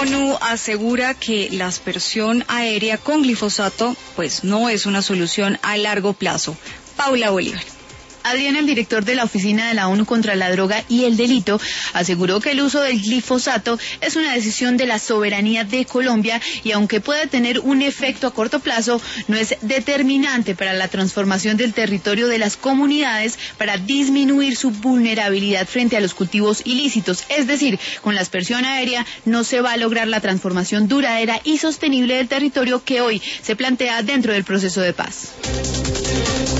ONU asegura que la aspersión aérea con glifosato pues no es una solución a largo plazo. Paula Bolívar. Adrián, el director de la Oficina de la ONU contra la Droga y el Delito, aseguró que el uso del glifosato es una decisión de la soberanía de Colombia y aunque puede tener un efecto a corto plazo, no es determinante para la transformación del territorio de las comunidades para disminuir su vulnerabilidad frente a los cultivos ilícitos. Es decir, con la aspersión aérea no se va a lograr la transformación duradera y sostenible del territorio que hoy se plantea dentro del proceso de paz.